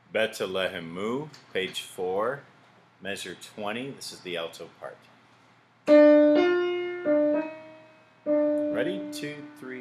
Betelehemu, page 4, measure 20. This is the alto part. Ready? 2, 3.